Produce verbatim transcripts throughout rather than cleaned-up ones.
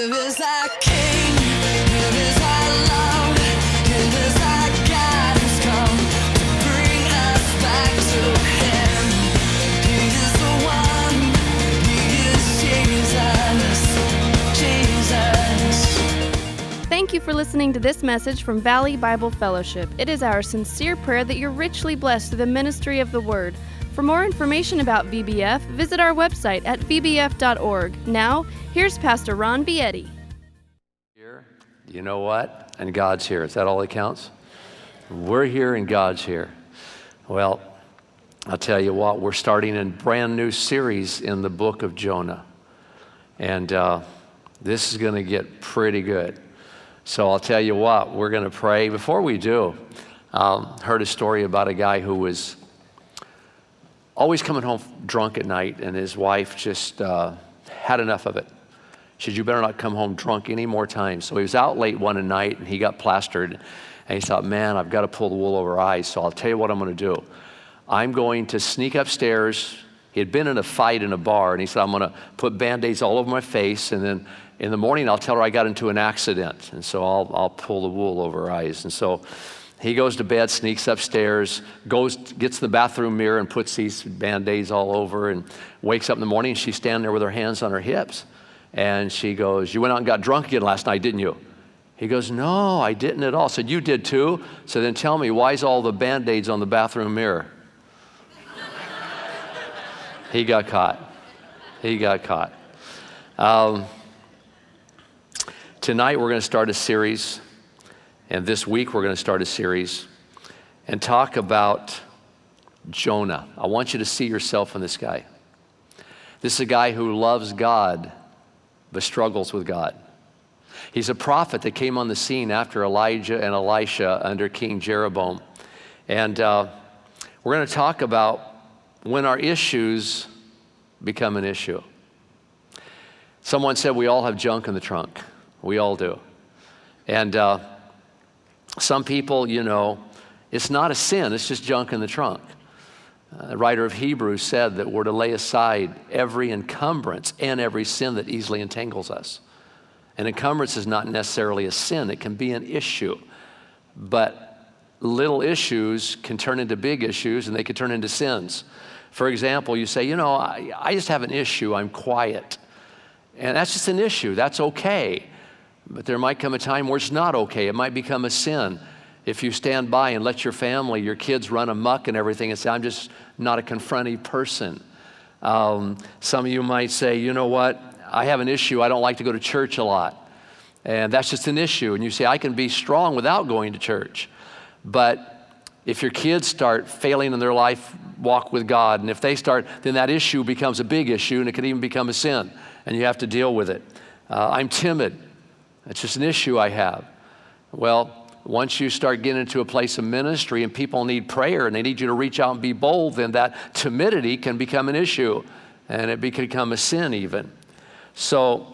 Give us our King, give us our love, give us our guidance, come to bring us back to Him. He is the one, He is Jesus, Jesus. Thank you for listening to this message from Valley Bible Fellowship. It is our sincere prayer that you're richly blessed through the ministry of the Word. For more information about V B F, visit our website at v b f dot org. Now, here's Pastor Ron Bietti. Here, you know what? And God's here. Is that all that counts? We're here and God's here. Well, I'll tell you what, we're starting a brand new series in the book of Jonah. And uh, this is going to get pretty good. So I'll tell you what, we're going to pray. Before we do, um, heard a story about a guy who was always coming home drunk at night, and his wife just uh, had enough of it. She said, you better not come home drunk any more times. So he was out late one night, and he got plastered, and he thought, man, I've got to pull the wool over our eyes, so I'll tell you what I'm going to do. I'm going to sneak upstairs. He had been in a fight in a bar, and he said, I'm going to put Band-Aids all over my face, and then in the morning, I'll tell her I got into an accident, and so I'll, I'll pull the wool over her eyes. And so he goes to bed, sneaks upstairs, goes, gets the bathroom mirror and puts these Band-Aids all over, and wakes up in the morning, and she's standing there with her hands on her hips. And she goes, you went out and got drunk again last night, didn't you? He goes, no, I didn't at all. I said, you did too? So then tell me, why is all the Band-Aids on the bathroom mirror? He got caught. He got caught. Um, tonight we're going to start a series. And this week, we're going to start a series and talk about Jonah. I want you to see yourself in this guy. This is a guy who loves God, but struggles with God. He's a prophet that came on the scene after Elijah and Elisha under King Jeroboam. And uh, we're going to talk about when our issues become an issue. Someone said we all have junk in the trunk. We all do. And uh, Some people, you know, it's not a sin, it's just junk in the trunk. Uh, the writer of Hebrews said that we're to lay aside every encumbrance and every sin that easily entangles us. An encumbrance is not necessarily a sin, it can be an issue. But little issues can turn into big issues, and they can turn into sins. For example, you say, you know, I, I just have an issue, I'm quiet. And that's just an issue, that's okay. But there might come a time where it's not okay. It might become a sin if you stand by and let your family, your kids run amok and everything and say, I'm just not a confronting person. Um, some of you might say, you know what, I have an issue. I don't like to go to church a lot. And that's just an issue. And you say, I can be strong without going to church. But if your kids start failing in their life walk with God, and if they start, then that issue becomes a big issue, and it can even become a sin. And you have to deal with it. Uh, I'm timid. It's just an issue I have. Well, once you start getting into a place of ministry and people need prayer and they need you to reach out and be bold, then that timidity can become an issue and it can become a sin even. So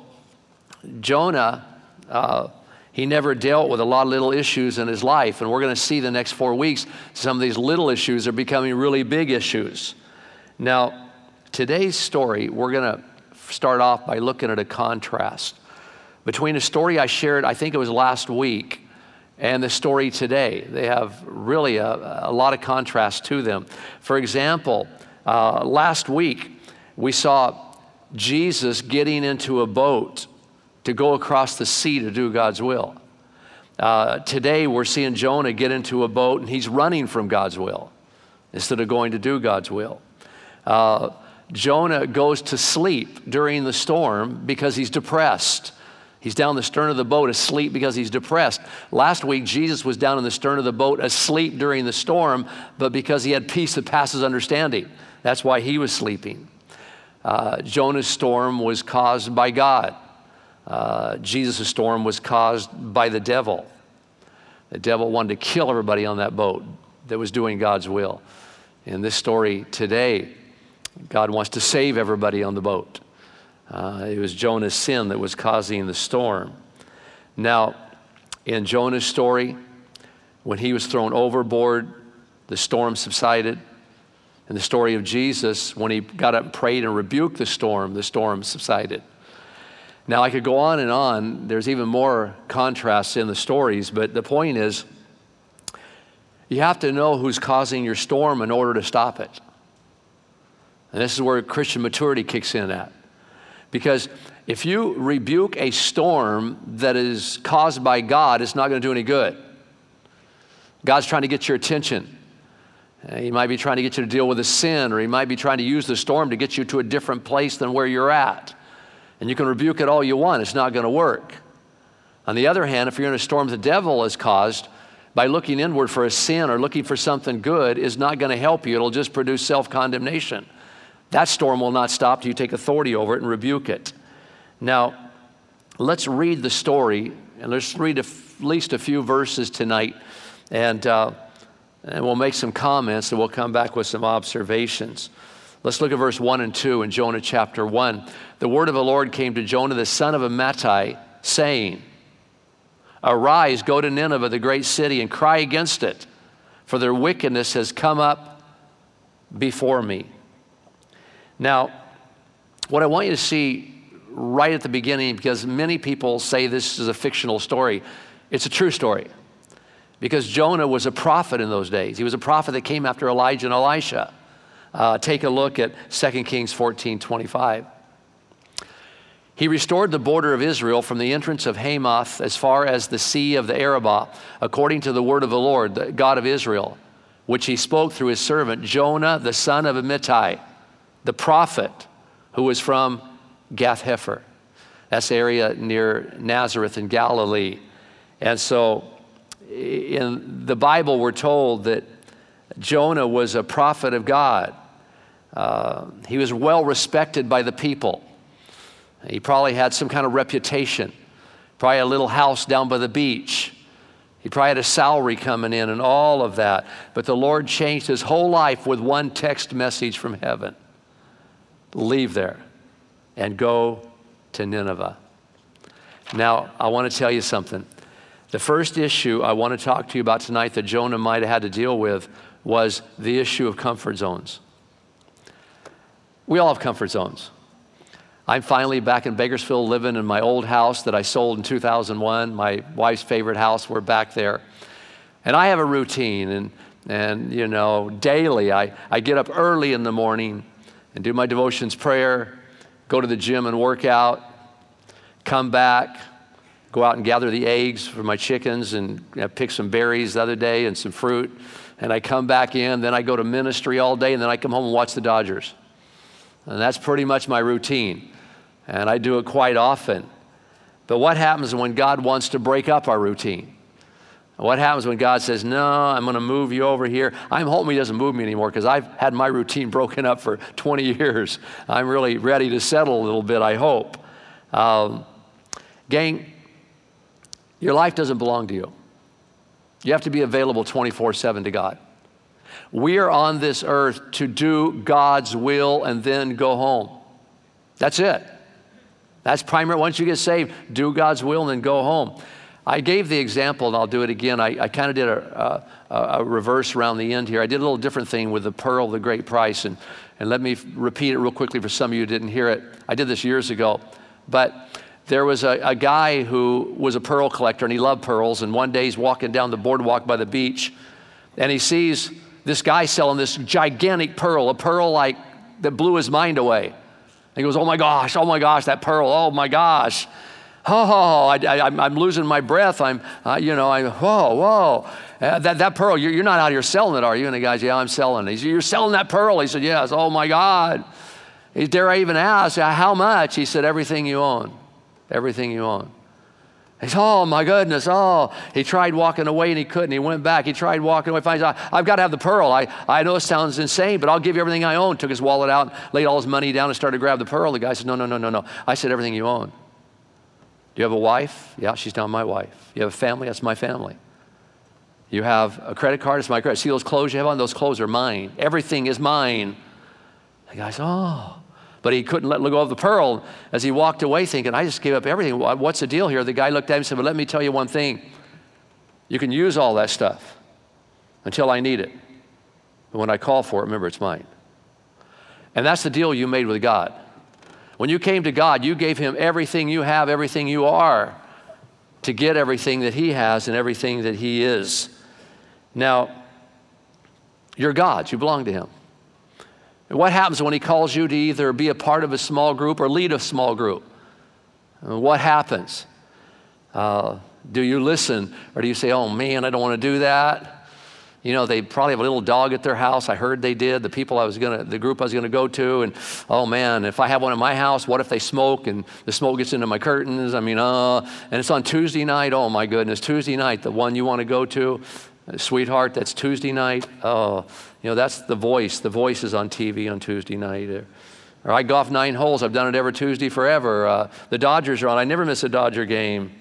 Jonah, uh, he never dealt with a lot of little issues in his life, and we're going to see the next four weeks some of these little issues are becoming really big issues. Now, today's story, we're going to start off by looking at a contrast between a story I shared, I think it was last week, and the story today. They have really a, a lot of contrast to them. For example, uh, last week we saw Jesus getting into a boat to go across the sea to do God's will. Uh, today we're seeing Jonah get into a boat and he's running from God's will instead of going to do God's will. Uh, Jonah goes to sleep during the storm because he's depressed. He's down the stern of the boat asleep because he's depressed. Last week, Jesus was down in the stern of the boat asleep during the storm, but because he had peace that passes understanding. That's why he was sleeping. Uh, Jonah's storm was caused by God. Uh, Jesus' storm was caused by the devil. The devil wanted to kill everybody on that boat that was doing God's will. In this story today, God wants to save everybody on the boat. Uh, it was Jonah's sin that was causing the storm. Now, in Jonah's story, when he was thrown overboard, the storm subsided. In the story of Jesus, when he got up and prayed and rebuked the storm, the storm subsided. Now, I could go on and on. There's even more contrasts in the stories, but the point is, you have to know who's causing your storm in order to stop it. And this is where Christian maturity kicks in at. Because if you rebuke a storm that is caused by God, it's not going to do any good. God's trying to get your attention. He might be trying to get you to deal with a sin, or he might be trying to use the storm to get you to a different place than where you're at. And you can rebuke it all you want. It's not going to work. On the other hand, if you're in a storm the devil has caused, by looking inward for a sin or looking for something good is not going to help you. It'll just produce self-condemnation. That storm will not stop till you take authority over it and rebuke it. Now, let's read the story, and let's read a f- at least a few verses tonight, and, uh, and we'll make some comments, and we'll come back with some observations. Let's look at verse one and two in Jonah chapter one. The word of the Lord came to Jonah, the son of Amittai, saying, Arise, go to Nineveh, the great city, and cry against it, for their wickedness has come up before me. Now, what I want you to see right at the beginning, because many people say this is a fictional story, it's a true story. Because Jonah was a prophet in those days. He was a prophet that came after Elijah and Elisha. Uh, take a look at Second Kings fourteen twenty-five. He restored the border of Israel from the entrance of Hamath as far as the sea of the Arabah, according to the word of the Lord, the God of Israel, which he spoke through his servant Jonah, the son of Amittai, the prophet, who was from Gath-Hepher. That's the area near Nazareth in Galilee. And so in the Bible, we're told that Jonah was a prophet of God. Uh, he was well respected by the people. He probably had some kind of reputation, probably a little house down by the beach. He probably had a salary coming in and all of that. But the Lord changed his whole life with one text message from heaven. Leave there and go to Nineveh. Now, I want to tell you something. The first issue I want to talk to you about tonight that Jonah might have had to deal with was the issue of comfort zones. We all have comfort zones. I'm finally back in Bakersfield living in my old house that I sold in two thousand one, my wife's favorite house. We're back there. And I have a routine, and, and you know, daily I, I get up early in the morning and do my devotions prayer, go to the gym and work out, come back, go out and gather the eggs for my chickens and you know, pick some berries the other day and some fruit. And I come back in, then I go to ministry all day, and then I come home and watch the Dodgers. And that's pretty much my routine. And I do it quite often. But what happens when God wants to break up our routine? What happens when God says, no, I'm going to move you over here? I'm hoping he doesn't move me anymore because I've had my routine broken up for twenty years. I'm really ready to settle a little bit, I hope. Um, gang, your life doesn't belong to you. You have to be available twenty-four seven to God. We are on this earth to do God's will and then go home. That's it. That's primary. Once you get saved, do God's will and then go home. I gave the example, and I'll do it again. I, I kind of did a, a, a reverse around the end here. I did a little different thing with the pearl of the great price, and, and let me repeat it real quickly for some of you who didn't hear it. I did this years ago, but there was a, a guy who was a pearl collector, and he loved pearls, and one day he's walking down the boardwalk by the beach, and he sees this guy selling this gigantic pearl, a pearl like that blew his mind away. He goes, oh my gosh, oh my gosh, that pearl, oh my gosh. Oh, I, I, I'm losing my breath. I'm, uh, you know, I'm, whoa, whoa. Uh, that, that pearl, you're, you're not out here selling it, are you? And the guy's, yeah, I'm selling it. He said, you're selling that pearl? He said, yes. Oh my God. He, dare I even ask, how much? He said, everything you own, everything you own. He said, oh my goodness, oh. He tried walking away and he couldn't. He went back. He tried walking away. Finally, I've got to have the pearl. I, I know it sounds insane, but I'll give you everything I own. Took his wallet out, laid all his money down and started to grab the pearl. The guy said, no, no, no, no, no. I said, everything you own. Do you have a wife? Yeah, she's not my wife. You have a family? That's my family. You have a credit card? It's my credit. See those clothes you have on? Those clothes are mine. Everything is mine. The guy said, oh. But he couldn't let go of the pearl as he walked away thinking, I just gave up everything. What's the deal here? The guy looked at him and said, well, let me tell you one thing. You can use all that stuff until I need it. But when I call for it, remember, it's mine. And that's the deal you made with God. When you came to God, you gave him everything you have, everything you are, to get everything that he has and everything that he is. Now, you're God's. You belong to him. And what happens when he calls you to either be a part of a small group or lead a small group? What happens? Uh, do you listen, or do you say, oh man, I don't want to do that? You know, they probably have a little dog at their house. I heard they did. The people I was gonna, the group I was gonna go to, and oh man, if I have one in my house, what if they smoke and the smoke gets into my curtains? I mean, uh, and it's on Tuesday night. Oh my goodness, Tuesday night, the one you want to go to, sweetheart, that's Tuesday night. Oh, you know, that's The Voice. The Voice is on T V on Tuesday night. Or, or I golf nine holes. I've done it every Tuesday forever. Uh, the Dodgers are on. I never miss a Dodger game.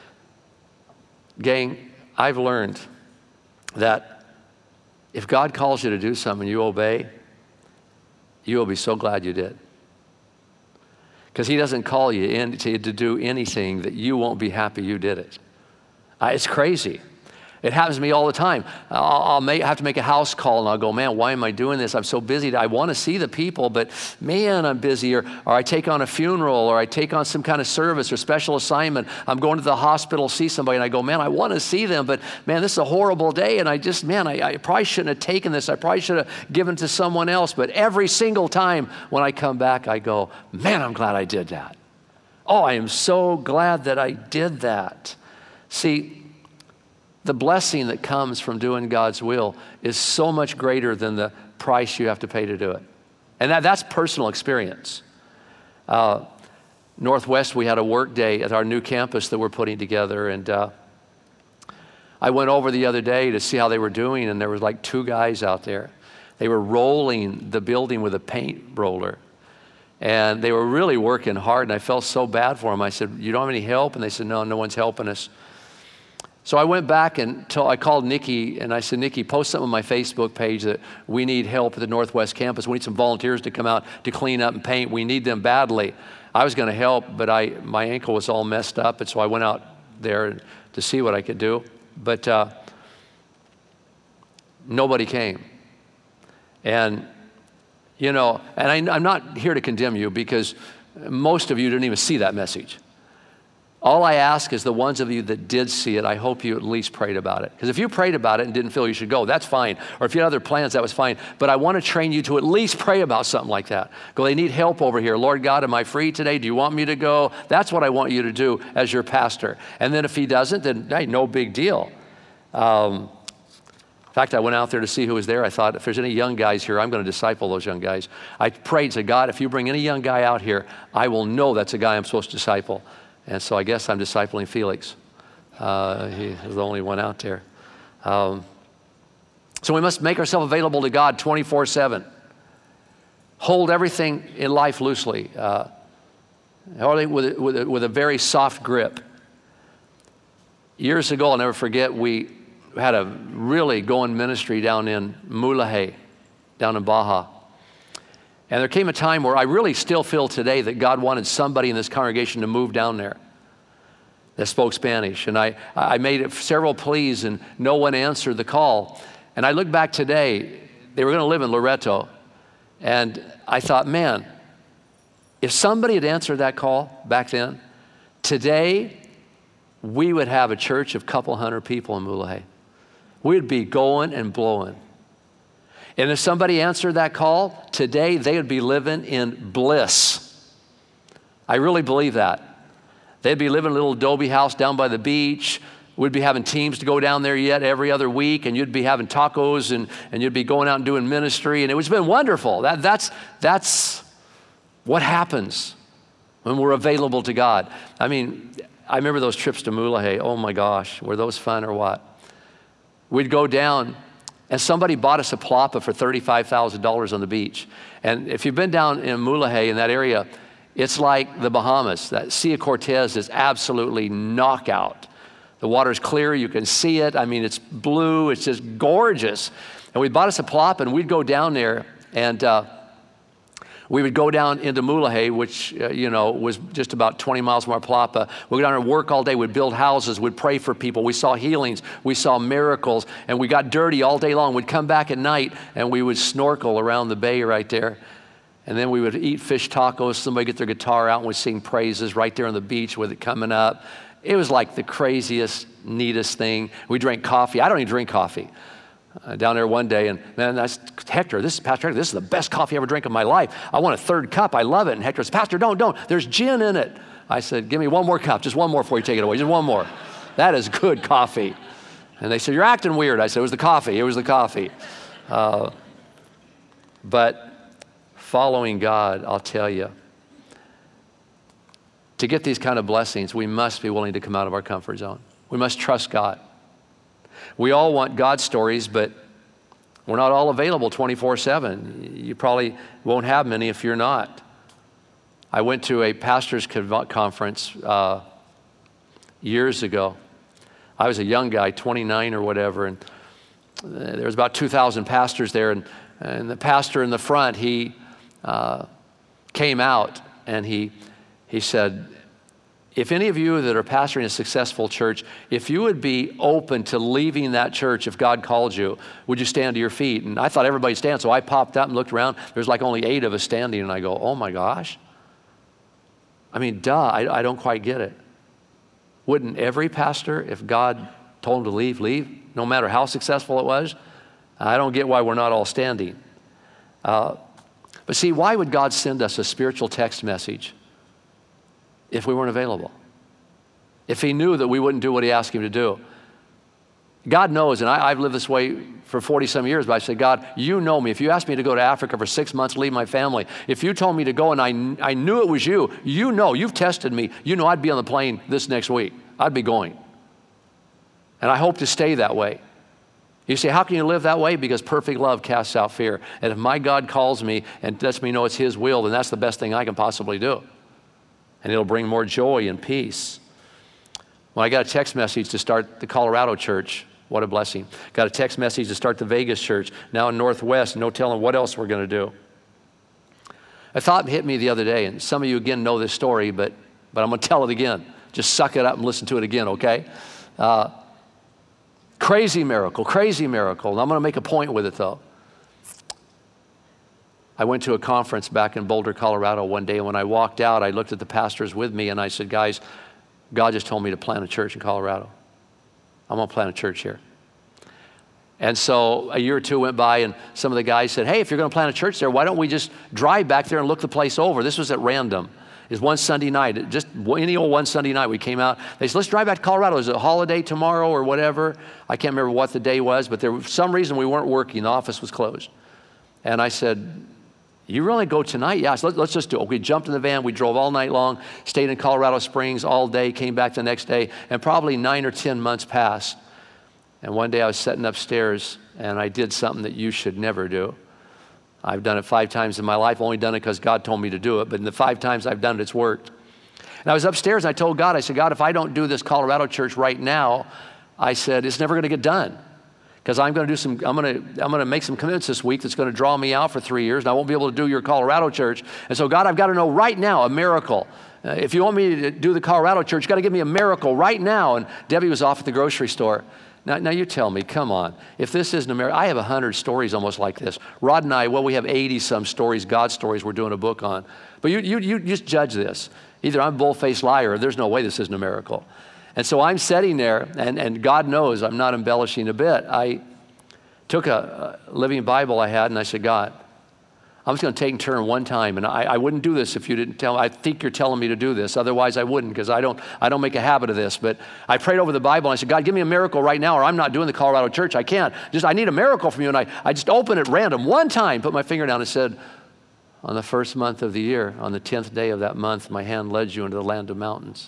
Gang, I've learned that if God calls you to do something and you obey, you will be so glad you did. Because he doesn't call you in to, to do anything that you won't be happy you did it. Uh, it's crazy. It happens to me all the time. I'll, I'll make, have to make a house call and I'll go, man, why am I doing this? I'm so busy. I want to see the people, but man, I'm busy. Or, or I take on a funeral, or I take on some kind of service or special assignment. I'm going to the hospital to see somebody and I go, man, I want to see them, but man, this is a horrible day. And I just, man, I, I probably shouldn't have taken this. I probably should have given it to someone else. But every single time when I come back, I go, man, I'm glad I did that. Oh, I am so glad that I did that. See, the blessing that comes from doing God's will is so much greater than the price you have to pay to do it. And that, that's personal experience. Uh, Northwest, we had a work day at our new campus that we're putting together. And uh, I went over the other day to see how they were doing, and there was like two guys out there. They were rolling the building with a paint roller. And they were really working hard, and I felt so bad for them. I said, you don't have any help? And they said, no, no one's helping us. So I went back and told, I called Nikki and I said, Nikki, post something on my Facebook page that we need help at the Northwest campus. We need some volunteers to come out to clean up and paint. We need them badly. I was going to help, but I my ankle was all messed up, and so I went out there to see what I could do. But uh, nobody came. And, you know, and I, I'm not here to condemn you, because most of you didn't even see that message. All I ask is the ones of you that did see it, I hope you at least prayed about it. Because if you prayed about it and didn't feel you should go, that's fine. Or if you had other plans, that was fine. But I want to train you to at least pray about something like that. Go, they need help over here. Lord God, am I free today? Do you want me to go? That's what I want you to do as your pastor. And then if he doesn't, then hey, no big deal. Um, in fact, I went out there to see who was there. I thought, if there's any young guys here, I'm going to disciple those young guys. I prayed to God, if you bring any young guy out here, I will know that's a guy I'm supposed to disciple. And so I guess I'm discipling Felix. Uh, he's the only one out there. Um, so we must make ourselves available to God twenty-four seven. Hold everything in life loosely. Uh, hold it with, with, with a very soft grip. Years ago, I'll never forget, we had a really going ministry down in Mulahay, down in Baja. And there came a time where I really still feel today that God wanted somebody in this congregation to move down there that spoke Spanish. And I, I made it several pleas, and no one answered the call. And I look back today, they were going to live in Loreto. And I thought, man, if somebody had answered that call back then, today we would have a church of a couple hundred people in Mulahay. We'd be going and blowing. And if somebody answered that call, today they would be living in bliss. I really believe that. They'd be living in a little adobe house down by the beach. We'd be having teams to go down there yet every other week, and you'd be having tacos, and, and you'd be going out and doing ministry, and it's been wonderful. That, that's, that's what happens when we're available to God. I mean, I remember those trips to Mulahay. Oh my gosh, were those fun or what? We'd go down, and somebody bought us a palapa for thirty-five thousand dollars on the beach. And if you've been down in Mulahay, in that area, it's like the Bahamas. That Sea of Cortez is absolutely knockout. The water's clear, you can see it. I mean, it's blue, it's just gorgeous. And we bought us a palapa, and we'd go down there, and uh, we would go down into Mulahay, which, uh, you know, was just about twenty miles from our palapa. We'd go down there and work all day. We'd build houses. We'd pray for people. We saw healings. We saw miracles. And we got dirty all day long. We'd come back at night, and we would snorkel around the bay right there. And then we would eat fish tacos. Somebody get their guitar out and we'd sing praises right there on the beach with it coming up. It was like the craziest, neatest thing. We drank coffee. I don't even drink coffee. Uh, down there one day, and man, that's Hector, this is Pastor Hector, this is the best coffee I ever drank in my life. I want a third cup. I love it. And Hector says, Pastor, don't, don't. There's gin in it. I said, give me one more cup, just one more before you take it away, just one more. That is good coffee. And they said, you're acting weird. I said, it was the coffee. It was the coffee. Uh, but following God, I'll tell you, to get these kind of blessings, we must be willing to come out of our comfort zone. We must trust God. We all want God stories, but we're not all available twenty-four seven. You probably won't have many if you're not. I went to a pastor's conference uh, years ago. I was a young guy, twenty-nine or whatever, and there was about two thousand pastors there, and, and the pastor in the front, he uh, came out and he, he said, if any of you that are pastoring a successful church, if you would be open to leaving that church if God called you, would you stand to your feet? And I thought everybody stand, so I popped up and looked around. There's like only eight of us standing, and I go, oh my gosh. I mean, duh, I, I don't quite get it. Wouldn't every pastor, if God told him to leave, leave, no matter how successful it was? I don't get why we're not all standing. Uh, but see, why would God send us a spiritual text message if we weren't available? If he knew that we wouldn't do what he asked him to do? God knows, and I, I've lived this way for forty some years, but I say, God, you know me. If you asked me to go to Africa for six months, leave my family, if you told me to go and I, I knew it was you, you know, you've tested me, you know I'd be on the plane this next week. I'd be going. And I hope to stay that way. You say, how can you live that way? Because perfect love casts out fear. And if my God calls me and lets me know it's his will, then that's the best thing I can possibly do. And it'll bring more joy and peace. Well, I got a text message to start the Colorado church. What a blessing. Got a text message to start the Vegas church. Now in Northwest, no telling what else we're going to do. A thought hit me the other day, and some of you again know this story, but, but I'm going to tell it again. Just suck it up and listen to it again, okay? Uh, crazy miracle, crazy miracle. And I'm going to make a point with it, though. I went to a conference back in Boulder, Colorado one day, and when I walked out, I looked at the pastors with me, and I said, guys, God just told me to plant a church in Colorado. I'm going to plant a church here. And so a year or two went by, and some of the guys said, hey, if you're going to plant a church there, why don't we just drive back there and look the place over? This was at random. It was one Sunday night, just any old one Sunday night we came out. They said, let's drive back to Colorado. Is it a holiday tomorrow or whatever? I can't remember what the day was, but there was some reason we weren't working. The office was closed. And I said, you really go tonight? Yeah, so let's just do it. We jumped in the van. We drove all night long, stayed in Colorado Springs all day, came back the next day, and probably nine or ten months passed. And one day I was sitting upstairs, and I did something that you should never do. I've done it five times in my life, only done it because God told me to do it, but in the five times I've done it, it's worked. And I was upstairs, and I told God, I said, God, if I don't do this Colorado church right now, I said, it's never going to get done. Because I'm going to do some, I'm going to, I'm going to make some commitments this week that's going to draw me out for three years, and I won't be able to do your Colorado church. And so, God, I've got to know right now a miracle. Uh, if you want me to do the Colorado church, you've got to give me a miracle right now. And Debbie was off at the grocery store. Now, now you tell me, come on. If this isn't a miracle, I have a hundred stories almost like this. Rod and I, well, we have eighty some stories, God stories we're doing a book on. But you, you, you just judge this. Either I'm a bull-faced liar or there's no way this isn't a miracle. And so I'm sitting there, and, and God knows I'm not embellishing a bit. I took a, a living Bible I had, and I said, God, I'm just going to take and turn one time, and I, I wouldn't do this if you didn't tell. I think you're telling me to do this. Otherwise, I wouldn't, because I don't, I don't make a habit of this. But I prayed over the Bible, and I said, God, give me a miracle right now, or I'm not doing the Colorado church. I can't. Just, I need a miracle from you. And I, I just opened it random one time, put my finger down, and said, on the first month of the year, on the tenth day of that month, my hand led you into the land of mountains.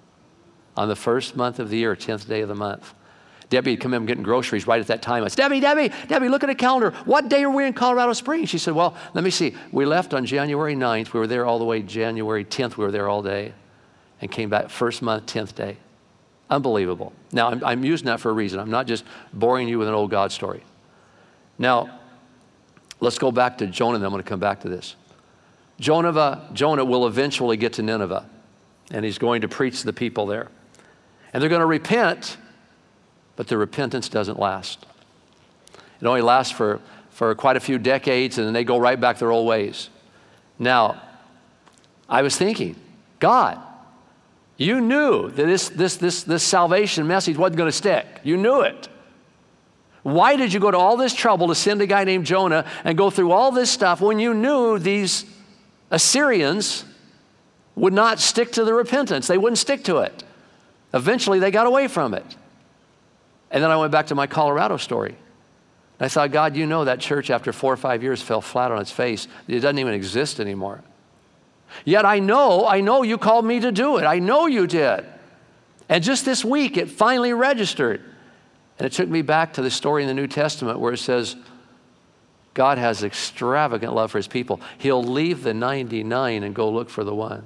On the first month of the year, tenth day of the month. Debbie had come in getting groceries right at that time. I said, Debbie, Debbie, Debbie, look at the calendar. What day are we in Colorado Springs? She said, well, let me see. We left on January ninth. We were there all the way January tenth. We were there all day and came back first month, tenth day. Unbelievable. Now, I'm, I'm using that for a reason. I'm not just boring you with an old God story. Now, let's go back to Jonah, and I'm going to come back to this. Jonah, Jonah will eventually get to Nineveh, and he's going to preach to the people there. And they're going to repent, but the repentance doesn't last. It only lasts for, for quite a few decades, and then they go right back their old ways. Now, I was thinking, God, you knew that this, this, this, this salvation message wasn't going to stick. You knew it. Why did you go to all this trouble to send a guy named Jonah and go through all this stuff when you knew these Assyrians would not stick to the repentance? They wouldn't stick to it. Eventually, they got away from it. And then I went back to my Colorado story. I thought, God, you know that church after four or five years fell flat on its face. It doesn't even exist anymore. Yet I know, I know you called me to do it. I know you did. And just this week, it finally registered. And it took me back to the story in the New Testament where it says, God has extravagant love for his people. He'll leave the ninety-nine and go look for the one.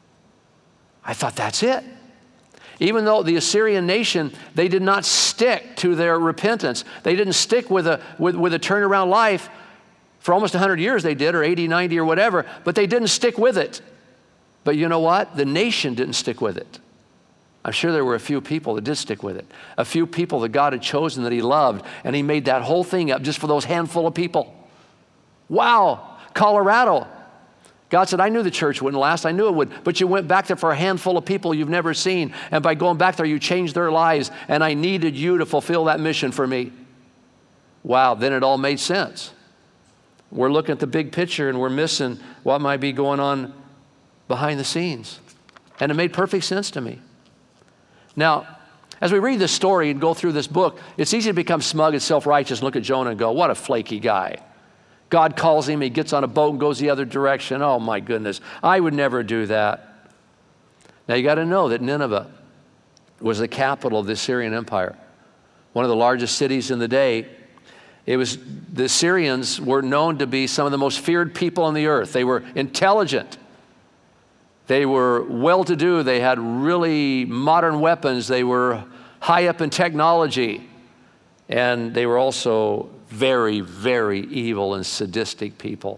I thought, that's it. Even though the Assyrian nation, they did not stick to their repentance. They didn't stick with a, with, with a turnaround life. For almost one hundred years they did, or eighty, ninety, or whatever, but they didn't stick with it. But you know what? The nation didn't stick with it. I'm sure there were a few people that did stick with it. A few people that God had chosen that he loved, and he made that whole thing up just for those handful of people. Wow, Colorado. God said, I knew the church wouldn't last. I knew it would. But you went back there for a handful of people you've never seen. And by going back there, you changed their lives. And I needed you to fulfill that mission for me. Wow, then it all made sense. We're looking at the big picture and we're missing what might be going on behind the scenes. And it made perfect sense to me. Now, as we read this story and go through this book, it's easy to become smug and self-righteous and look at Jonah and go, what a flaky guy. God calls him, he gets on a boat and goes the other direction. Oh my goodness, I would never do that. Now you got to know that Nineveh was the capital of the Assyrian Empire, one of the largest cities in the day. It was, the Assyrians were known to be some of the most feared people on the earth. They were intelligent. They were well-to-do. They had really modern weapons. They were high up in technology. And they were also very, very evil and sadistic people.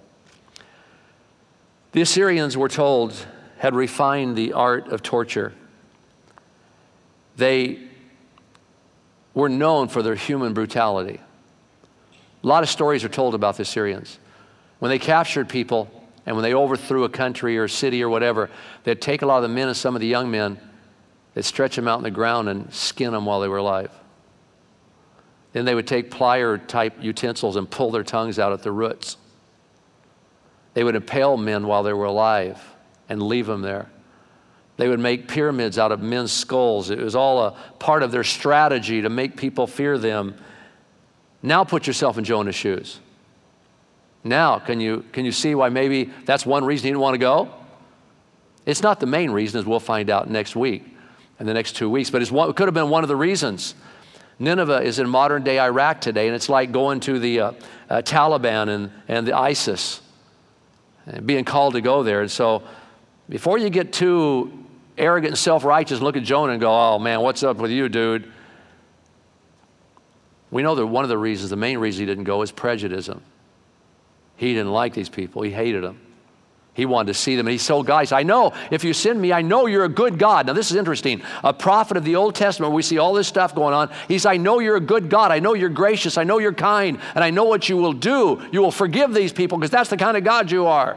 The Assyrians, we're told, had refined the art of torture. They were known for their human brutality. A lot of stories are told about the Assyrians. When they captured people and when they overthrew a country or city or whatever, they'd take a lot of the men and some of the young men, they'd stretch them out in the ground and skin them while they were alive. Then they would take plier-type utensils and pull their tongues out at the roots. They would impale men while they were alive and leave them there. They would make pyramids out of men's skulls. It was all a part of their strategy to make people fear them. Now put yourself in Jonah's shoes. Now, can you, can you see why maybe that's one reason he didn't want to go? It's not the main reason, as we'll find out next week, in the next two weeks, but it's one, it could have been one of the reasons. Nineveh is in modern-day Iraq today, and it's like going to the uh, uh, Taliban and, and the ISIS, and being called to go there. And so before you get too arrogant and self-righteous and look at Jonah and go, oh man, what's up with you, dude? We know that one of the reasons, the main reason he didn't go is prejudice. He didn't like these people. He hated them. He wanted to see them. And he told guys, I know if you send me, I know you're a good God. Now this is interesting. A prophet of the Old Testament, we see all this stuff going on. He's, I know you're a good God. I know you're gracious. I know you're kind. And I know what you will do. You will forgive these people because that's the kind of God you are.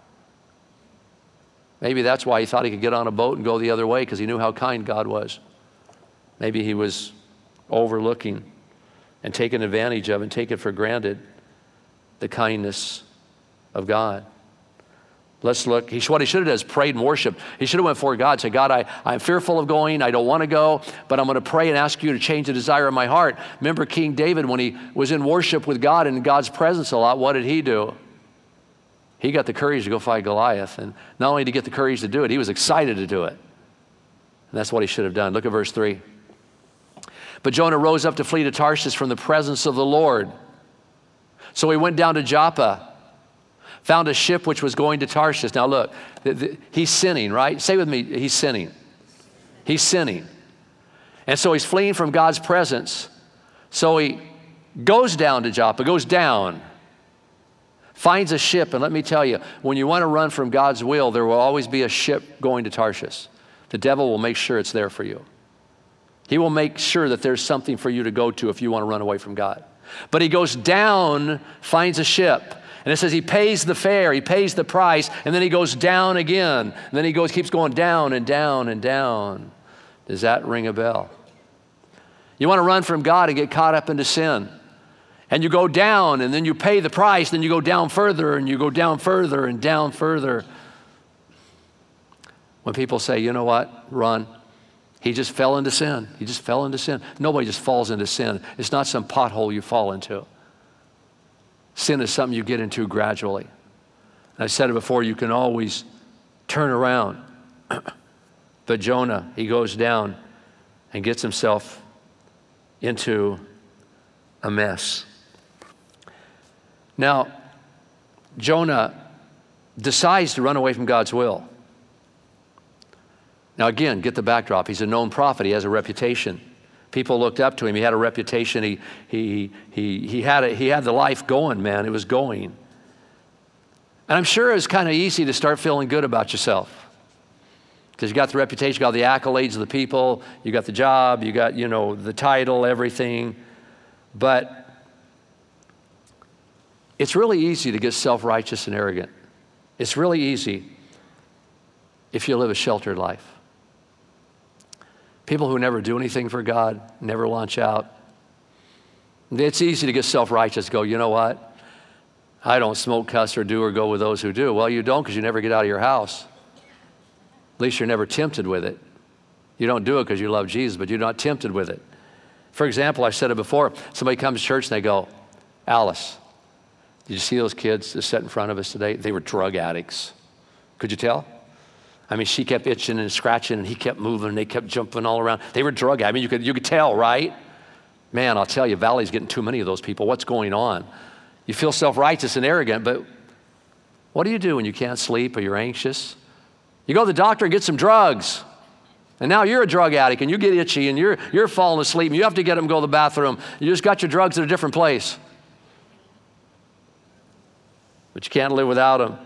Maybe that's why he thought he could get on a boat and go the other way, because he knew how kind God was. Maybe he was overlooking and taking advantage of and taking for granted the kindness of God. Let's look. He, what he should have done is prayed and worshiped. He should have went before God and said, God, I, I'm fearful of going. I don't want to go, but I'm going to pray and ask you to change the desire of my heart. Remember King David, when he was in worship with God and in God's presence a lot, what did he do? He got the courage to go fight Goliath. And not only did he get the courage to do it, he was excited to do it. And that's what he should have done. Look at verse three. But Jonah rose up to flee to Tarshish from the presence of the Lord. So he went down to Joppa, found a ship which was going to Tarshish. Now look, th- th- he's sinning, right? Say with me, he's sinning. He's sinning. And so he's fleeing from God's presence. So he goes down to Joppa, goes down, finds a ship. And let me tell you, when you want to run from God's will, there will always be a ship going to Tarshish. The devil will make sure it's there for you. He will make sure that there's something for you to go to if you want to run away from God. But he goes down, finds a ship. And it says he pays the fare, he pays the price, and then he goes down again. And then he goes, keeps going down and down and down. Does that ring a bell? You want to run from God and get caught up into sin. And you go down, and then you pay the price, then you go down further, and you go down further and down further. When people say, you know what, run. He just fell into sin. He just fell into sin. Nobody just falls into sin. It's not some pothole you fall into. Sin is something you get into gradually. And I said it before, you can always turn around. But Jonah, he goes down and gets himself into a mess. Now, Jonah decides to run away from God's will. Now again, get the backdrop. He's a known prophet. He has a reputation. People looked up to him. He had a reputation. He, he, he, he, had, a, he had the life going, man. It was going. And I'm sure it's kind of easy to start feeling good about yourself. Because you got the reputation, you got the accolades of the people, you got the job, you got, you know, the title, everything. But it's really easy to get self-righteous and arrogant. It's really easy if you live a sheltered life. People who never do anything for God, never launch out. It's easy to get self-righteous, go, you know what? I don't smoke, cuss, or do or go with those who do. Well, you don't because you never get out of your house. At least you're never tempted with it. You don't do it because you love Jesus, but you're not tempted with it. For example, I said it before, somebody comes to church and they go, Alice, did you see those kids that sat in front of us today? They were drug addicts. Could you tell? I mean, she kept itching and scratching, and he kept moving, and they kept jumping all around. They were drug addicts. I mean, you could, you could tell, right? Man, I'll tell you, Valley's getting too many of those people. What's going on? You feel self-righteous and arrogant, but what do you do when you can't sleep or you're anxious? You go to the doctor and get some drugs. And now you're a drug addict, and you get itchy, and you're, you're falling asleep, and you have to get them to go to the bathroom. You just got your drugs at a different place. But you can't live without them.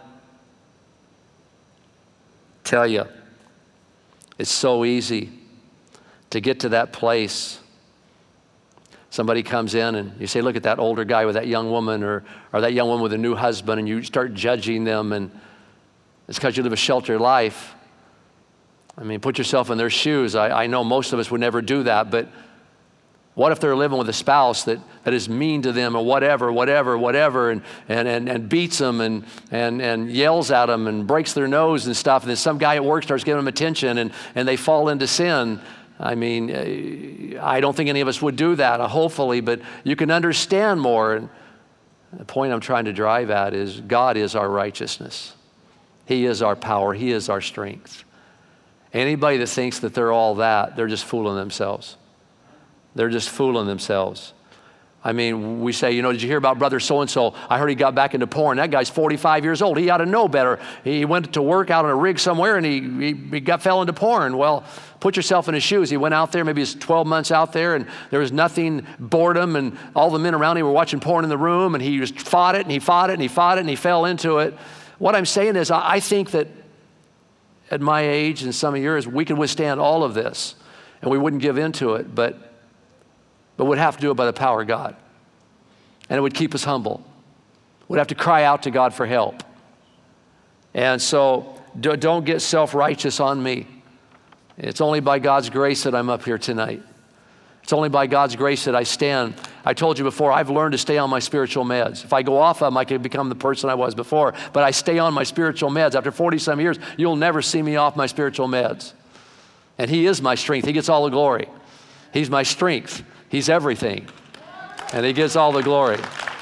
Tell you, it's so easy to get to that place. Somebody comes in and you say, look at that older guy with that young woman, or, or that young woman with a new husband, and you start judging them, and it's because you live a sheltered life. I mean, put yourself in their shoes. I, I know most of us would never do that, but what if they're living with a spouse that, that is mean to them or whatever, whatever, whatever, and, and, and, and beats them and, and, and yells at them and breaks their nose and stuff, and then some guy at work starts giving them attention and, and they fall into sin. I mean, I don't think any of us would do that, hopefully, but you can understand more. And the point I'm trying to drive at is God is our righteousness. He is our power. He is our strength. Anybody that thinks that they're all that, they're just fooling themselves. They're just fooling themselves. I mean, we say, you know, did you hear about brother so-and-so? I heard he got back into porn. That guy's forty-five years old. He ought to know better. He went to work out on a rig somewhere, and he, he, he got fell into porn. Well, put yourself in his shoes. He went out there, maybe he's twelve months out there, and there was nothing, boredom, and all the men around him were watching porn in the room, and he just fought it, and he fought it, and he fought it, and he fell into it. What I'm saying is, I, I think that at my age and some of yours, we could withstand all of this, and we wouldn't give into it, but but we'd have to do it by the power of God. And it would keep us humble. We'd have to cry out to God for help. And so do, don't get self-righteous on me. It's only by God's grace that I'm up here tonight. It's only by God's grace that I stand. I told you before, I've learned to stay on my spiritual meds. If I go off of them, I can become the person I was before. But I stay on my spiritual meds. After forty-some years, you'll never see me off my spiritual meds. And He is my strength. He gets all the glory. He's my strength. He's everything. And He gets all the glory.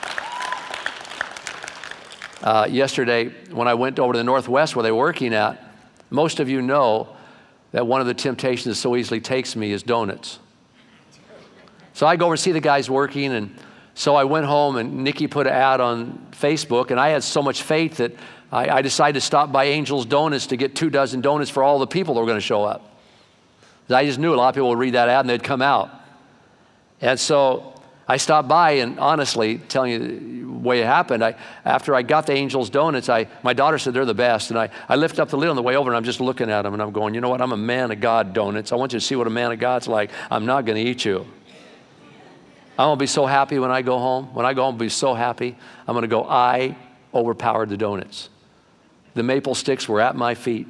Uh, yesterday, when I went over to the Northwest where they were working at, most of you know that one of the temptations that so easily takes me is donuts. So I go over and see the guys working, and so I went home, and Nikki put an ad on Facebook, and I had so much faith that I, I decided to stop by Angel's Donuts to get two dozen donuts for all the people that were going to show up. I just knew a lot of people would read that ad and they'd come out. And so I stopped by, and honestly, telling you the way it happened, I, after I got the Angel's Donuts, I, my daughter said they're the best, and I, I lift up the lid on the way over, and I'm just looking at them, and I'm going, you know what, I'm a man of God donuts. I want you to see what a man of God's like. I'm not going to eat you. I'm going to be so happy when I go home. When I go home, I'll be so happy. I'm going to go, I overpowered the donuts. The maple sticks were at my feet.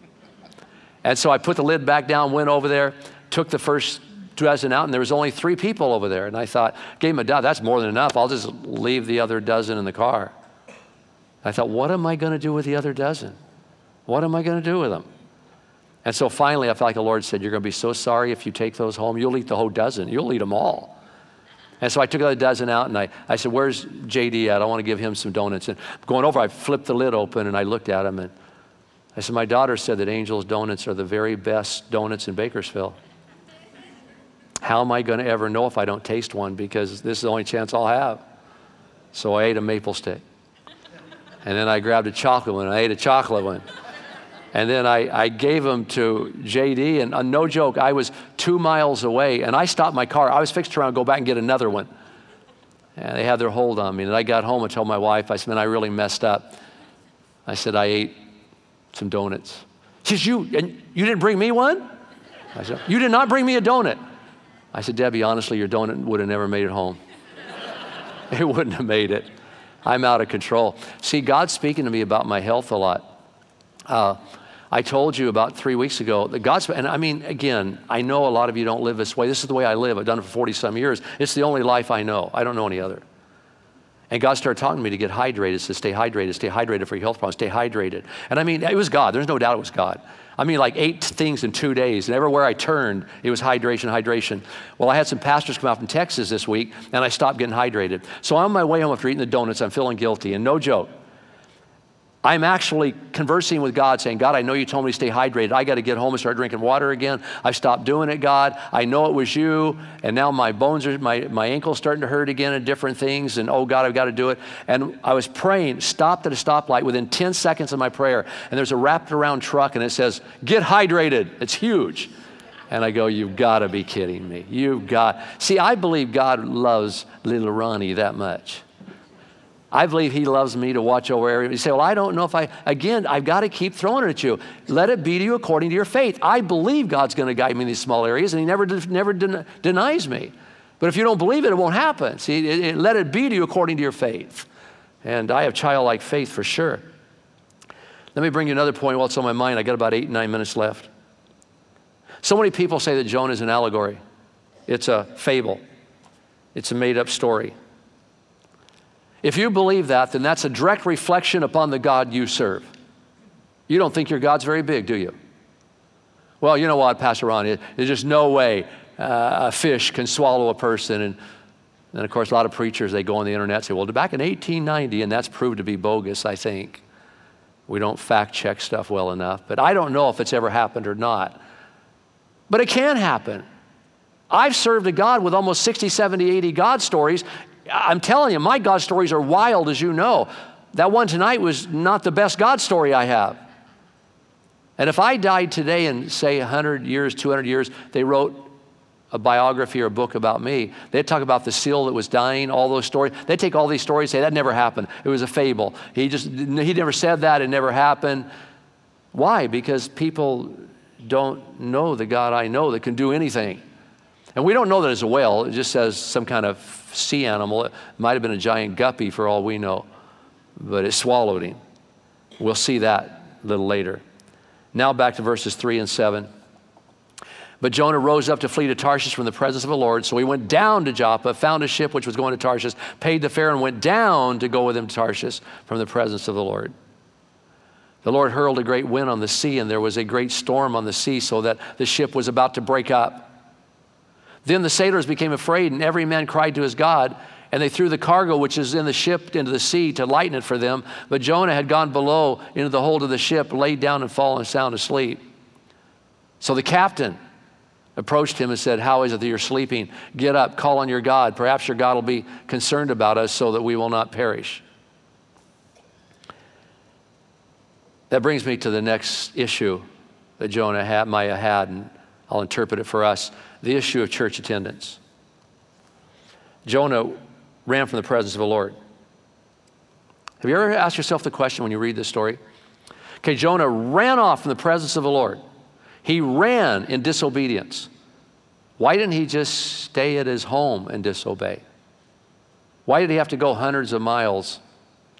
And so I put the lid back down, went over there, took the first dozen out, and there was only three people over there. And I thought, gave him a dozen, that's more than enough. I'll just leave the other dozen in the car. I thought, what am I going to do with the other dozen? What am I going to do with them? And so finally, I felt like the Lord said, you're going to be so sorry if you take those home. You'll eat the whole dozen. You'll eat them all. And so I took the dozen out, and I, I said, where's J D at? I want to give him some donuts. And going over, I flipped the lid open, and I looked at him, and I said, my daughter said that Angel's Donuts are the very best donuts in Bakersfield. How am I going to ever know if I don't taste one? Because this is the only chance I'll have. So I ate a maple stick. And then I grabbed a chocolate one, and I ate a chocolate one. And then I, I gave them to J D, and uh, no joke, I was two miles away, and I stopped my car. I was fixed around to go back and get another one. And they had their hold on me. And I got home and told my wife, I said, man, I really messed up. I said, I ate some donuts. She says, you, and you didn't bring me one? I said, you did not bring me a donut. I said, Debbie, honestly, your donut would have never made it home. It wouldn't have made it. I'm out of control. See, God's speaking to me about my health a lot. Uh, I told you about three weeks ago that God's, and I mean, again, I know a lot of you don't live this way. This is the way I live. I've done it for forty some years. It's the only life I know. I don't know any other. And God started talking to me to get hydrated, to stay hydrated, stay hydrated for your health problems, stay hydrated. And I mean, it was God. There's no doubt it was God. I mean, like eight things in two days. And everywhere I turned, it was hydration, hydration. Well, I had some pastors come out from Texas this week, and I stopped getting hydrated. So on my way home after eating the donuts, I'm feeling guilty. And no joke, I'm actually conversing with God, saying, God, I know you told me to stay hydrated. I got to get home and start drinking water again. I've stopped doing it, God. I know it was you. And now my bones are, my, my ankle's starting to hurt again and different things. And oh, God, I've got to do it. And I was praying, stopped at a stoplight within ten seconds of my prayer. And there's a wrapped around truck and it says, get hydrated. It's huge. And I go, you've got to be kidding me. You've got, see, I believe God loves little Ronnie that much. I believe he loves me to watch over everything. You say, well, I don't know if I, again, I've got to keep throwing it at you. Let it be to you according to your faith. I believe God's going to guide me in these small areas, and he never never den- denies me. But if you don't believe it, it won't happen. See, it, it, let it be to you according to your faith. And I have childlike faith for sure. Let me bring you another point while it's on my mind. I got about eight, nine minutes left. So many people say that Jonah is an allegory. It's a fable. It's a made-up story. If you believe that, then that's a direct reflection upon the God you serve. You don't think your God's very big, do you? Well, you know what, Pastor Ron, it, there's just no way uh, a fish can swallow a person. And then, of course, a lot of preachers, they go on the internet and say, well, back in eighteen ninety, and that's proved to be bogus, I think. We don't fact check stuff well enough. But I don't know if it's ever happened or not. But it can happen. I've served a God with almost sixty, seventy, eighty God stories. I'm telling you, my God stories are wild, as you know. That one tonight was not the best God story I have. And if I died today in, say, one hundred years, two hundred years, they wrote a biography or a book about me, they'd talk about the seal that was dying, all those stories. They'd take all these stories and say, that never happened. It was a fable. He just, he never said that. It never happened. Why? Because people don't know the God I know that can do anything. And we don't know that it's a whale. It just says some kind of sea animal. It might have been a giant guppy for all we know, but it swallowed him. We'll see that a little later. Now back to verses three and seven. But Jonah rose up to flee to Tarshish from the presence of the Lord. So he went down to Joppa, found a ship which was going to Tarshish, paid the fare, and went down to go with him to Tarshish from the presence of the Lord. The Lord hurled a great wind on the sea, and there was a great storm on the sea, so that the ship was about to break up. Then the sailors became afraid, and every man cried to his God, and they threw the cargo which is in the ship into the sea to lighten it for them. But Jonah had gone below into the hold of the ship, laid down and fallen sound asleep. So the captain approached him and said, how is it that you're sleeping? Get up, call on your God. Perhaps your God will be concerned about us so that we will not perish. That brings me to the next issue that Jonah had, Maya had, and I'll interpret it for us. The issue of church attendance. Jonah ran from the presence of the Lord. Have you ever asked yourself the question when you read this story? Okay, Jonah ran off from the presence of the Lord. He ran in disobedience. Why didn't he just stay at his home and disobey? Why did he have to go hundreds of miles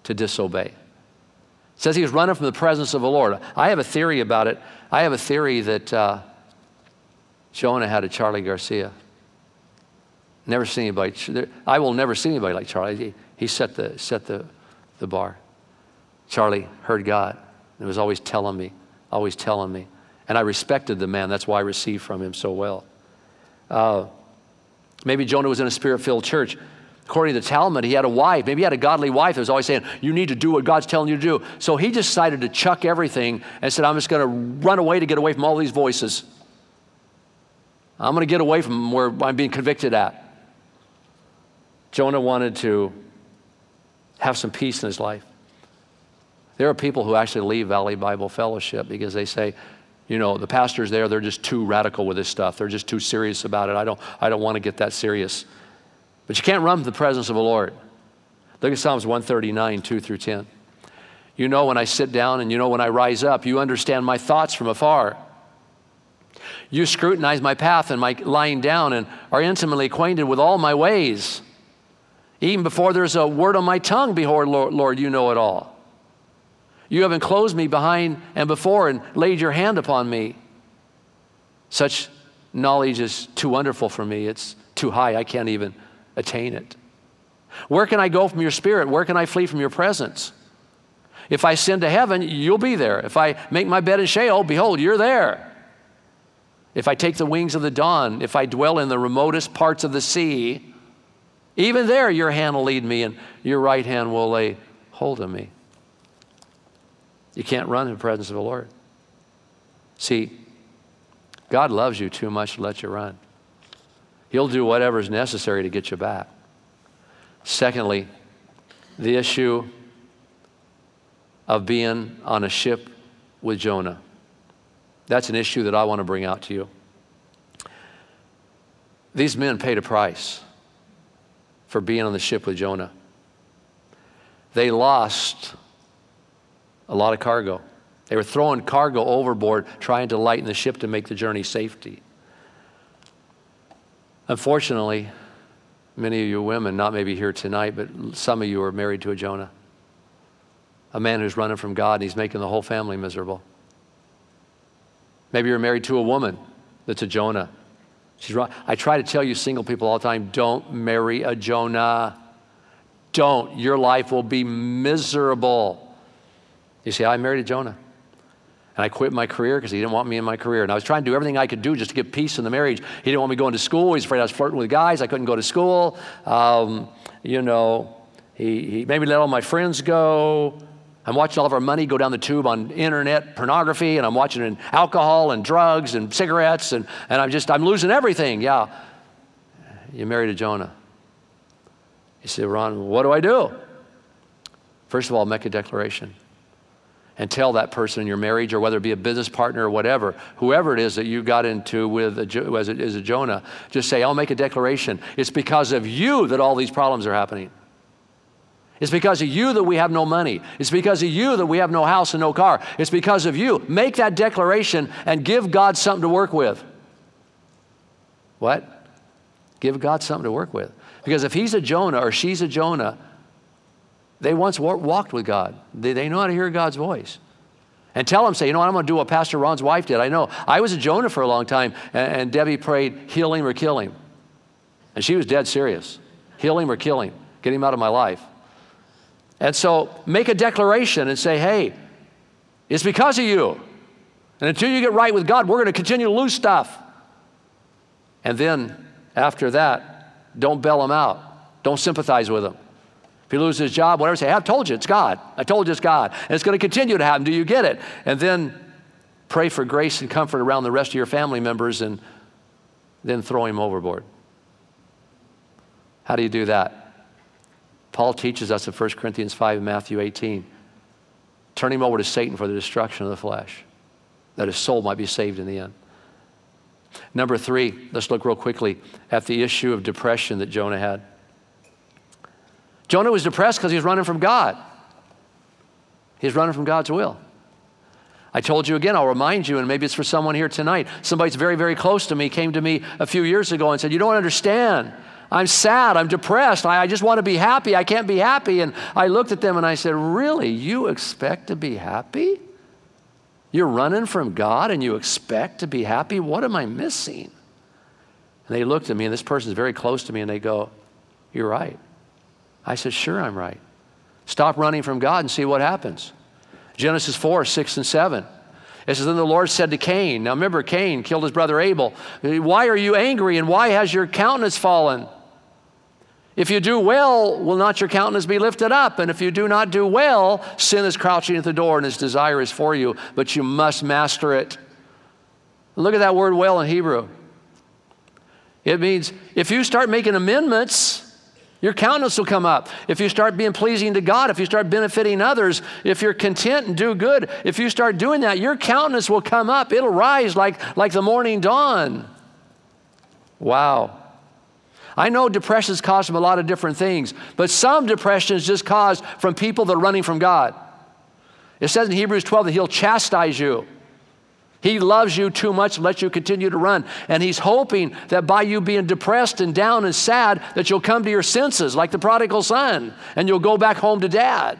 to disobey. It says he was running from the presence of the Lord. I have a theory about it. I have a theory that uh, Jonah had a Charlie Garcia. Never seen anybody. I will never see anybody like Charlie. He, he set the set the, the bar. Charlie heard God and was always telling me, always telling me. And I respected the man. That's why I received from him so well. Uh, maybe Jonah was in a spirit-filled church. According to the Talmud, he had a wife. Maybe he had a godly wife that was always saying, you need to do what God's telling you to do. So he decided to chuck everything and said, I'm just going to run away to get away from all these voices. I'm going to get away from where I'm being convicted at. Jonah wanted to have some peace in his life. There are people who actually leave Valley Bible Fellowship because they say, you know, the pastors there, they're just too radical with this stuff. They're just too serious about it. I don't, I don't want to get that serious. But you can't run from the presence of the Lord. Look at Psalms one thirty-nine, two through ten. You know when I sit down and you know when I rise up. You understand my thoughts from afar. You scrutinize my path and my lying down and are intimately acquainted with all my ways. Even before there's a word on my tongue, behold, Lord, Lord, you know it all. You have enclosed me behind and before and laid your hand upon me. Such knowledge is too wonderful for me. It's too high. I can't even attain it. Where can I go from your spirit? Where can I flee from your presence? If I ascend to heaven, you'll be there. If I make my bed in Sheol, behold, you're there. If I take the wings of the dawn, if I dwell in the remotest parts of the sea, even there your hand will lead me and your right hand will lay hold of me. You can't run in the presence of the Lord. See, God loves you too much to let you run. He'll do whatever is necessary to get you back. Secondly, the issue of being on a ship with Jonah. That's an issue that I want to bring out to you. These men paid a price for being on the ship with Jonah. They lost a lot of cargo. They were throwing cargo overboard, trying to lighten the ship to make the journey safety. Unfortunately, many of you women, not maybe here tonight, but some of you are married to a Jonah. A man who's running from God and he's making the whole family miserable. Maybe you're married to a woman that's a Jonah. She's wrong. I try to tell you single people all the time, don't marry a Jonah. Don't. Your life will be miserable. You see, I married a Jonah. And I quit my career because he didn't want me in my career. And I was trying to do everything I could do just to get peace in the marriage. He didn't want me going to school. He was afraid I was flirting with guys. I couldn't go to school. Um, you know, he, he made me let all my friends go. I'm watching all of our money go down the tube on internet pornography, and I'm watching it in alcohol and drugs and cigarettes, and, and I'm just, I'm losing everything. Yeah. You married a Jonah. You say, Ron, what do I do? First of all, make a declaration. And tell that person in your marriage, or whether it be a business partner or whatever, whoever it is that you got into with a, as, a, as a Jonah, just say, I'll make a declaration. It's because of you that all these problems are happening. It's because of you that we have no money. It's because of you that we have no house and no car. It's because of you. Make that declaration and give God something to work with. What? Give God something to work with. Because if he's a Jonah or she's a Jonah, they once walked with God. They, they know how to hear God's voice. And tell them, say, you know what, I'm going to do what Pastor Ron's wife did. I know. I was a Jonah for a long time, and, and Debbie prayed, heal him or kill him. And she was dead serious. Heal him or kill him. Get him out of my life. And so make a declaration and say, hey, it's because of you. And until you get right with God, we're going to continue to lose stuff. And then after that, don't bail him out. Don't sympathize with him. If he loses his job, whatever, say, I've told you, it's God. I told you it's God. And it's going to continue to happen. Do you get it? And then pray for grace and comfort around the rest of your family members and then throw him overboard. How do you do that? Paul teaches us in First Corinthians five and Matthew eighteen, turn him over to Satan for the destruction of the flesh, that his soul might be saved in the end. Number three, let's look real quickly at the issue of depression that Jonah had. Jonah was depressed because he was running from God. He was running from God's will. I told you again, I'll remind you, and maybe it's for someone here tonight. Somebody's very, very close to me came to me a few years ago and said, you don't understand. I'm sad. I'm depressed. I, I just want to be happy. I can't be happy. And I looked at them and I said, really, you expect to be happy? You're running from God and you expect to be happy? What am I missing? And they looked at me, and this person is very close to me, and they go, you're right. I said, sure, I'm right. Stop running from God and see what happens. Genesis four, six and seven. It says, then the Lord said to Cain, now remember, Cain killed his brother Abel. Why are you angry, and why has your countenance fallen? If you do well, will not your countenance be lifted up? And if you do not do well, sin is crouching at the door, and its desire is for you, but you must master it. Look at that word well in Hebrew. It means if you start making amendments, your countenance will come up. If you start being pleasing to God, if you start benefiting others, if you're content and do good, if you start doing that, your countenance will come up. It'll rise like, like the morning dawn. Wow. I know depression is caused from a lot of different things, but some depression is just caused from people that are running from God. It says in Hebrews twelve that he'll chastise you. He loves you too much to let you continue to run. And he's hoping that by you being depressed and down and sad, that you'll come to your senses like the prodigal son, and you'll go back home to dad.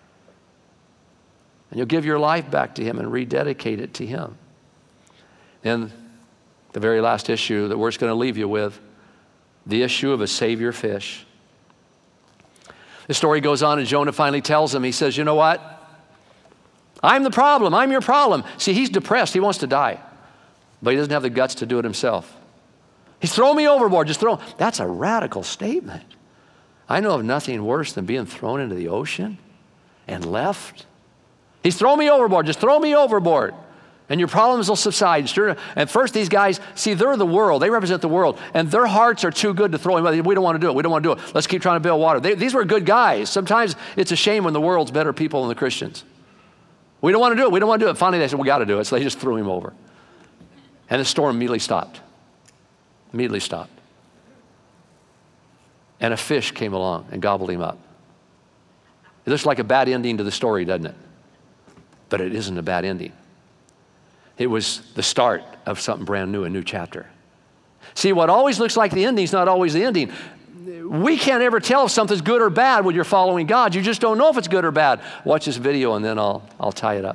And you'll give your life back to him and rededicate it to him. Then the very last issue that we're just going to leave you with, the issue of a savior fish. The story goes on, and Jonah finally tells him, he says, you know what? I'm the problem. I'm your problem. See, he's depressed. He wants to die, but he doesn't have the guts to do it himself. He's thrown me overboard. Just throw. That's a radical statement. I know of nothing worse than being thrown into the ocean and left. He's thrown me overboard. Just throw me overboard, and your problems will subside. And first, these guys, see, they're the world. They represent the world, and their hearts are too good to throw him. We don't want to do it. We don't want to do it. Let's keep trying to build water. They, these were good guys. Sometimes it's a shame when the world's better people than the Christians. We don't want to do it. We don't want to do it. Finally, they said, we got to do it. So they just threw him over. And the storm immediately stopped. Immediately stopped. And a fish came along and gobbled him up. It looks like a bad ending to the story, doesn't it? But it isn't a bad ending. It was the start of something brand new, a new chapter. See, what always looks like the ending is not always the ending. We can't ever tell if something's good or bad when you're following God. You just don't know if it's good or bad. Watch this video and then I'll, I'll tie it up.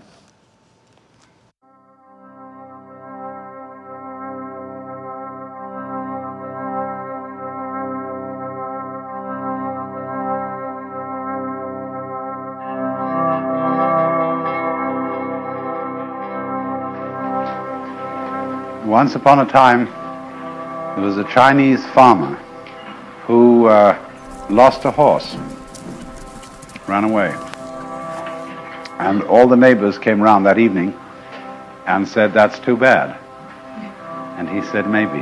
Once upon a time, there was a Chinese farmer who uh, lost a horse, ran away. And all the neighbors came round that evening and said, that's too bad. And he said, maybe.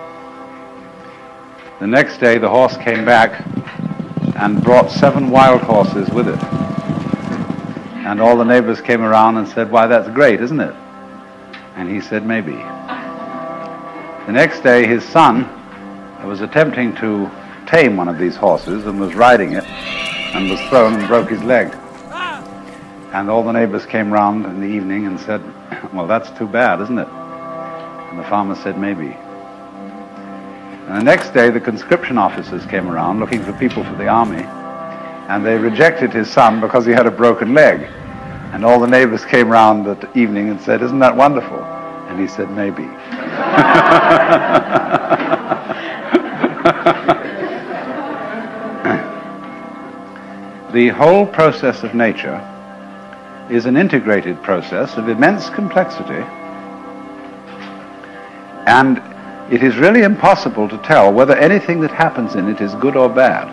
The next day, the horse came back and brought seven wild horses with it. And all the neighbors came around and said, why, that's great, isn't it? And he said, maybe. The next day, his son was attempting to tame one of these horses and was riding it and was thrown and broke his leg. And all the neighbors came round in the evening and said, well, that's too bad, isn't it? And the farmer said, maybe. And the next day, the conscription officers came around looking for people for the army, and they rejected his son because he had a broken leg. And all the neighbors came round that evening and said, isn't that wonderful? And he said, maybe. The whole process of nature is an integrated process of immense complexity, and it is really impossible to tell whether anything that happens in it is good or bad,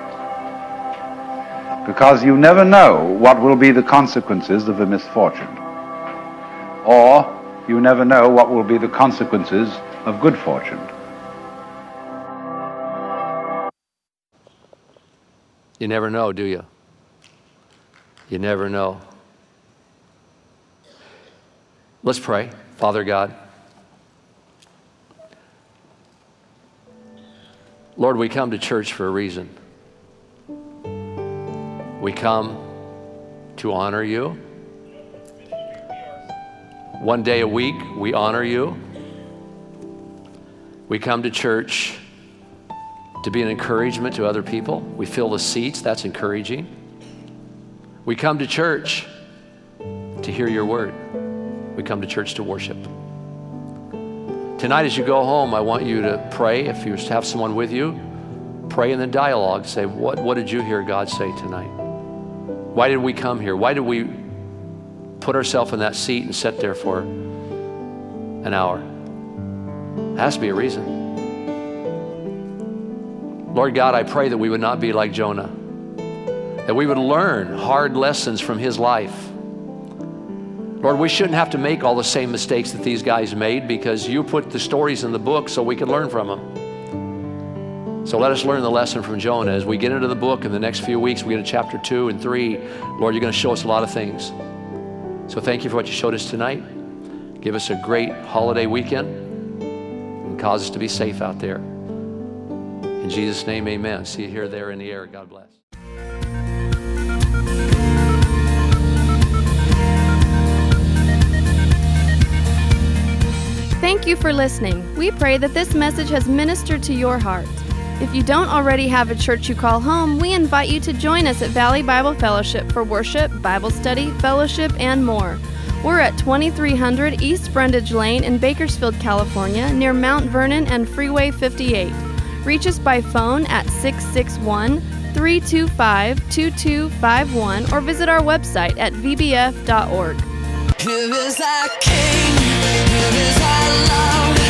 because you never know what will be the consequences of a misfortune, or you never know what will be the consequences of good fortune. You never know, do you? You never know. Let's pray. Father God, Lord, we come to church for a reason. We come to honor you. One day a week, we honor you. We come to church to be an encouragement to other people. We fill the seats, that's encouraging. We come to church to hear your word. We come to church to worship. Tonight as you go home, I want you to pray. If you have someone with you, pray in the dialogue. Say, what, what did you hear God say tonight? Why did we come here? Why did we put ourselves in that seat and sit there for an hour? There has to be a reason. Lord God, I pray that we would not be like Jonah, that we would learn hard lessons from his life. Lord, we shouldn't have to make all the same mistakes that these guys made, because you put the stories in the book so we could learn from them. So let us learn the lesson from Jonah. As we get into the book in the next few weeks, we get to chapter two and three. Lord, you're going to show us a lot of things. So thank you for what you showed us tonight. Give us a great holiday weekend and cause us to be safe out there. In Jesus' name, amen. See you here, there, in the air. God bless. Thank you for listening. We pray that this message has ministered to your heart. If you don't already have a church you call home, we invite you to join us at Valley Bible Fellowship for worship, Bible study, fellowship, and more. We're at twenty-three hundred East Brundage Lane in Bakersfield, California, near Mount Vernon and Freeway fifty-eight. Reach us by phone at six six one, three two five, two two five one or visit our website at v b f dot org. Here is our King, here is our love.